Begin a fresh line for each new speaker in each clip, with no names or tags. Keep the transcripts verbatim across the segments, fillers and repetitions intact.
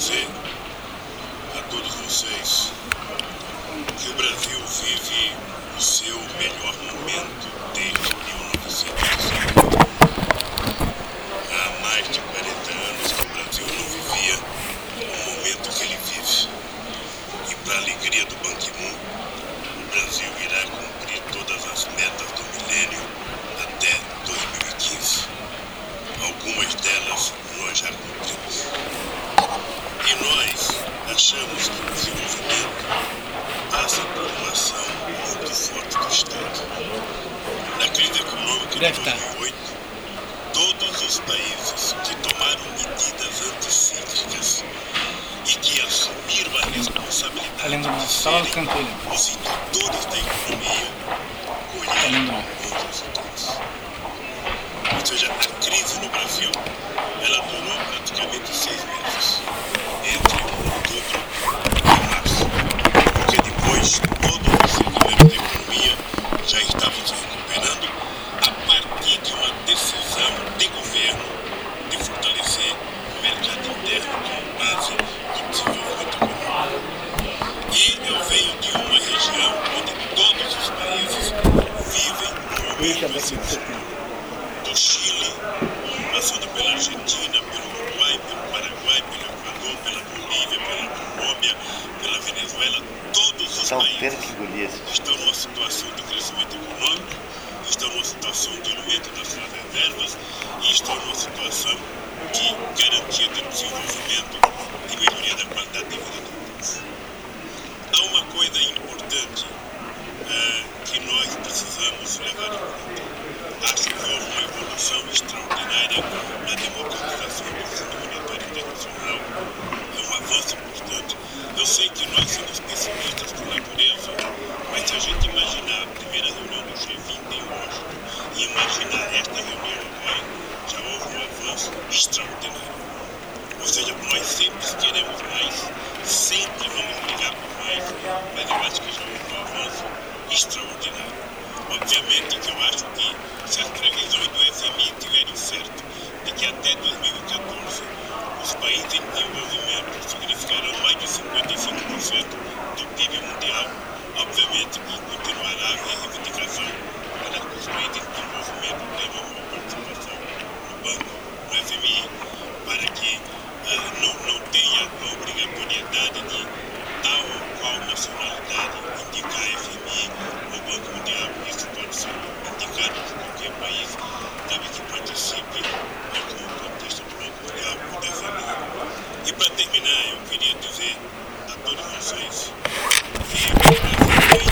dizer a todos vocês que o Brasil vive o seu melhor momento desde mil novecentos e sessenta. Há mais de quarenta anos que o Brasil não vivia o momento que ele vive. E para a alegria do Ban Ki-moon, o Brasil irá cumprir todas as metas do milênio até dois mil e quinze. Algumas delas nós já cumprimos. E nós achamos que o desenvolvimento passa por uma ação muito forte do Estado. Na crise econômica de dois mil e oito, todos os países que tomaram medidas anticíclicas e que assumiram a responsabilidade de serem os indutores da economia colheram bons resultados. Ou seja, a crise no Brasil, ela durou praticamente seis meses, entre outubro e março, porque depois todo o segmento da economia já estava se recuperando a partir de uma decisão de governo de fortalecer o mercado interno como base do desenvolvimento econômico. E eu venho de uma região onde todos os países vivem um momento excepcional. Do Chile, passando pela Argentina, pelo Uruguai, pelo Paraguai, pelo Equador, pela Bolívia, pela Colômbia, pela Venezuela, todos os países estão numa situação de crescimento econômico, estão numa situação de aumento das suas reservas e estão numa situação de garantia de desenvolvimento e melhoria da qualidade de vida do povo. Há uma coisa importante uh, que nós precisamos levar em conta. Acho que houve uma evolução extraordinária na democratização do Fundo Monetário Internacional. É um avanço importante. Eu sei que nós somos pessimistas por natureza, mas se a gente imaginar a primeira reunião do G vinte em Washington e imaginar esta reunião agora, já houve um avanço extraordinário. Ou seja, nós sempre queremos mais, sempre vamos brigar por mais, mas eu acho que já houve um avanço extraordinário. Obviamente que eu acho que se as previsões do F M I tiverem certo de que até dois mil e quatorze os países em desenvolvimento significarão mais de cinquenta e cinco por cento do P I B mundial, obviamente que continuará a haver reivindicação para que os países em desenvolvimento tenham uma participação no banco, no F M I, para que uh, não, não tenha a obrigatoriedade de tal ou qual nacionalidade indicar F M I no Banco Mundial. Isso pode ser indicado por qualquer país, desde que participe no contexto do Banco Mundial ou do F M I. E para terminar, eu queria dizer a todos vocês que o Brasil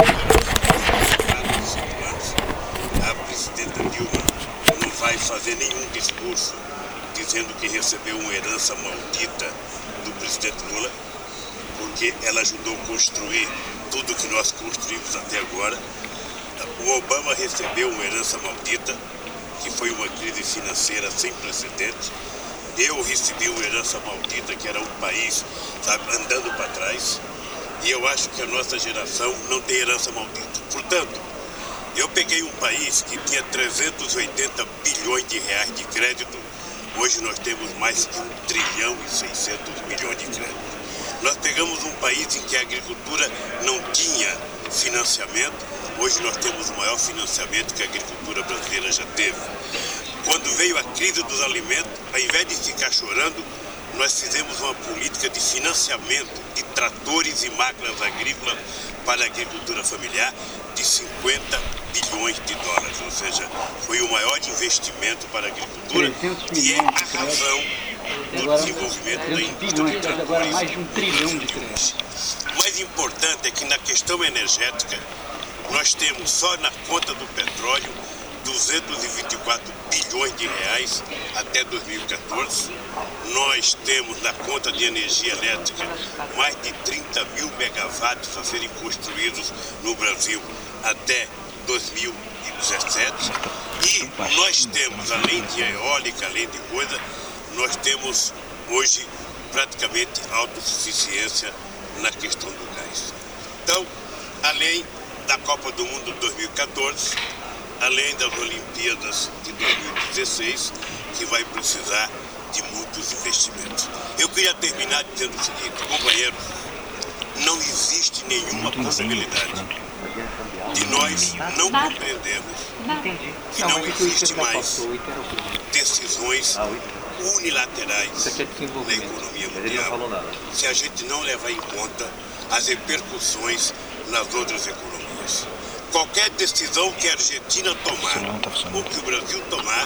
tem a presidenta Dilma não vai fazer nenhum discurso dizendo que recebeu uma herança maldita do presidente Lula, porque ela ajudou a construir tudo que nós construímos até agora. O Obama recebeu uma herança maldita, que foi uma crise financeira sem precedentes. Eu recebi uma herança maldita, que era um país, sabe, andando para trás. E eu acho que a nossa geração não tem herança maldita. Portanto, eu peguei um país que tinha trezentos e oitenta bilhões de reais de crédito. Hoje nós temos mais de um trilhão e seiscentos milhões de crédito. Nós pegamos um país em que a agricultura não tinha financiamento. Hoje nós temos o maior financiamento que a agricultura brasileira já teve. Quando veio a crise dos alimentos, ao invés de ficar chorando, nós fizemos uma política de financiamento de tratores e máquinas agrícolas para a agricultura familiar de cinquenta bilhões de dólares. Ou seja, foi o maior investimento para a agricultura e é a razão do desenvolvimento da indústria de tratores.
Mais de um trilhão de créditos.
O mais importante é que na questão energética, nós temos só na conta do petróleo duzentos e vinte e quatro bilhões de reais até dois mil e quatorze. Nós temos na conta de energia elétrica mais de trinta mil megawatts a serem construídos no Brasil até dois mil e dezessete. E nós temos, além de eólica, além de coisa, nós temos hoje praticamente autossuficiência na questão do gás. Então, além da Copa do Mundo de dois mil e quatorze, além das Olimpíadas de dois mil e dezesseis, que vai precisar de muitos investimentos. Eu queria terminar dizendo o seguinte, companheiros, não existe nenhuma possibilidade de nós não compreendermos que não existe mais decisões unilaterais na economia mundial se a gente não levar em conta as repercussões nas outras economias. Qualquer decisão que a Argentina tomar ou que o Brasil tomar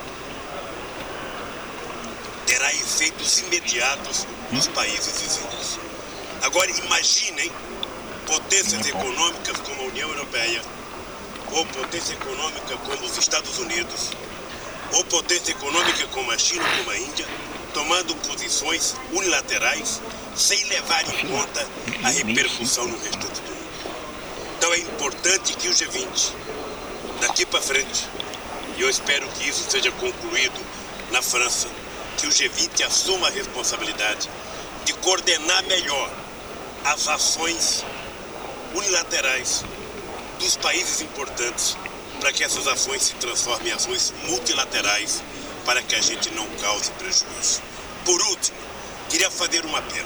terá efeitos imediatos nos países vizinhos. Agora imaginem potências econômicas como a União Europeia, ou potência econômica como os Estados Unidos, ou potência econômica como a China, como a Índia, tomando posições unilaterais sem levar em conta a repercussão no restante do mundo. Então é importante que o G vinte, daqui para frente, e eu espero que isso seja concluído na França, que o G vinte assuma a responsabilidade de coordenar melhor as ações unilaterais dos países importantes para que essas ações se transformem em ações multilaterais para que a gente não cause prejuízo. Por último, queria fazer um apelo.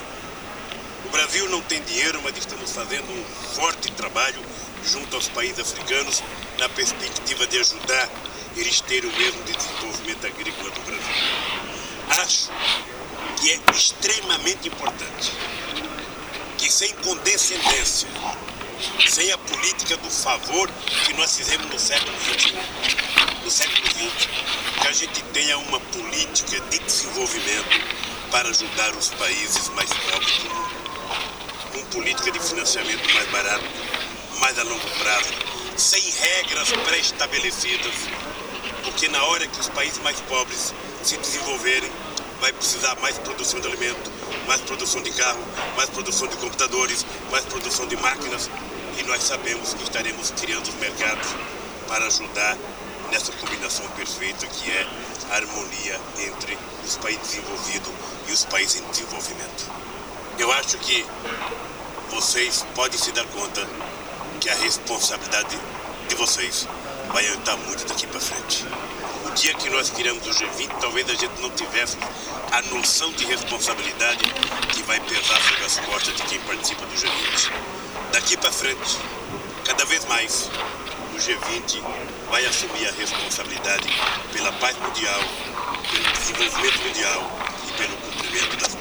O Brasil não tem dinheiro, mas estamos fazendo um forte trabalho junto aos países africanos na perspectiva de ajudar eles terem o mesmo desenvolvimento agrícola do Brasil. Acho que é extremamente importante que sem condescendência, sem a política do favor que nós fizemos no século vinte e um, no século vinte, que a gente tenha uma política de desenvolvimento para ajudar os países mais pobres do mundo. Com política de financiamento mais barato, mais a longo prazo, sem regras pré-estabelecidas, porque na hora que os países mais pobres se desenvolverem, vai precisar mais produção de alimento, mais produção de carro, mais produção de computadores, mais produção de máquinas, e nós sabemos que estaremos criando os mercados para ajudar nessa combinação perfeita que é a harmonia entre os países desenvolvidos e os países em desenvolvimento. Eu acho que vocês podem se dar conta que a responsabilidade de vocês vai aumentar muito daqui para frente. O dia que nós criamos o G vinte, talvez a gente não tivesse a noção de responsabilidade que vai pesar sobre as costas de quem participa do G vinte. Daqui para frente, cada vez mais, o G vinte vai assumir a responsabilidade pela paz mundial, pelo desenvolvimento mundial e pelo cumprimento das